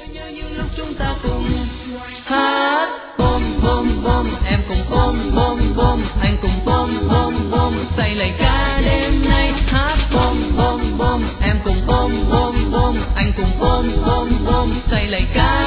nhớ những lúc chúng ta cùng hát bom bom bom, em cùng bom bom bom, anh cùng bom bom bom, say lời ca đêm nay. Hát bom bom bom, em cùng bom bom bom, anh cùng bom bom bom, say lời ca.